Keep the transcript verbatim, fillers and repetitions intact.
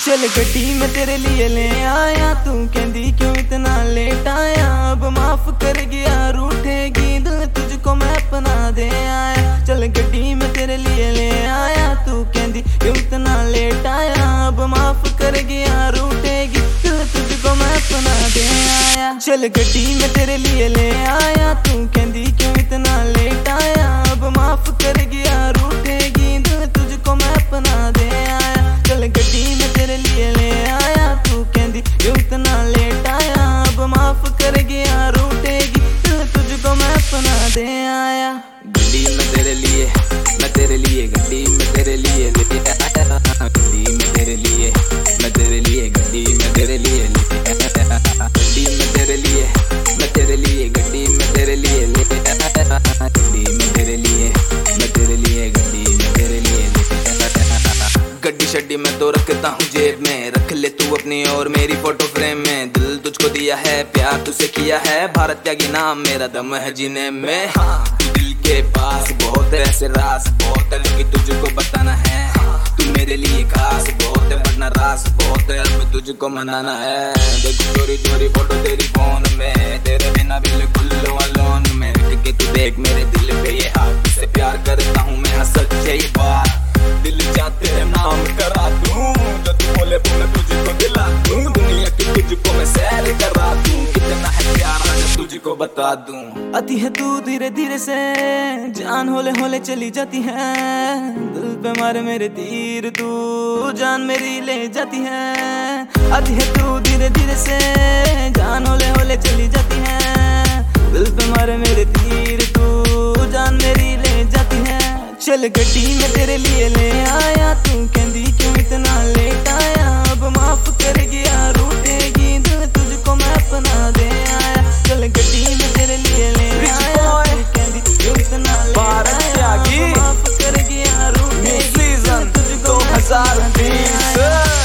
चल गड्डी में तेरे लिए ले आया, तू कहती क्यों इतना लेट आया। अब माफ कर गया रूठेगी दिल तुझको मैं अपना दे आया। चल गड्डी में तेरे लिए ले आया, तू कहती क्यों इतना लेट आया। अब माफ कर गया रूठेगी दिल तुझको मैं अपना दे आया। चल गड्डी में तेरे लिए ले आया, तू कहती क्यों इतना लेट आया। अब माफ कर गया रूठेगी दिल तुझको मैं अपना दे आया। चल गड्डी में तेरे लिए ले आया, तू कहती क्यों इतना लेट आया। अब माफ कर गया रूठेगी दिल तुझको मैं अपना दे आया। गड्डी में तेरे लिए, मैं तेरे लिए गड्डी में तेरे लिए ले आया। गड्डी में तेरे लिए, मैं तेरे लिए गड्डी में तेरे लिए ले आया। गड्डी में तेरे लिए, मैं तेरे लिए गड्डी में तेरे लिए ले आया। गड्डी में तेरे लिए, मैं तेरे लिए गड्डी में तेरे लिए ले आया। गड्डी शड्डी में तो रखता हूँ जेब में, रख ले तू अपनी और मेरी फोटो फ्रेम में। दिल तुझको दिया है, प्यार तुझसे किया है, भारत त्यागी नाम मेरा दम है जीने में। हाँ दिल के पास बहुत है ऐसे राज, बहुत है लेकिन तुझको बताना है। तू मेरे लिए खास बहुत है वरना रास बहुत है, अब तुझको मनाना है। देख चोरी चोरी फोटो तेरी फोन में, तेरे बिना बिल्कुल अलोन में। कि तू देख मेरे दिल पे ये हाथ, तुझसे प्यार करता हूँ मैं सच्ची बात। दिल चाहते हैं नाम करा दूं, जो तू बोले बोले तुझको दिला दूं। दुनिया की तुझको मैं सैर करा दूं, कितना है प्यार जब तुझको बता दूं। आती है तू धीरे धीरे से, जान होले होले चली जाती है। दिल पे मारे मेरे तीर, तू जान मेरी ले जाती है। आती है तू धीरे धीरे से, जान होले होले चली जाती है। दिल पे मारे मेरे तीर, तू जान मेरी ले जाती है। चल गड्डी में तेरे लिए ले आया, तू कहती क्यों इतना लेट आया। अब माफ कर गया रूठेगी दिल तुझको मैं अपना दे आया। चल गड्डी में तेरे लिए ले आया, तू कहती क्यों इतना लेट आया। अब माफ कर गया रूठेगी दिल तुझको मैं अपना दे आया।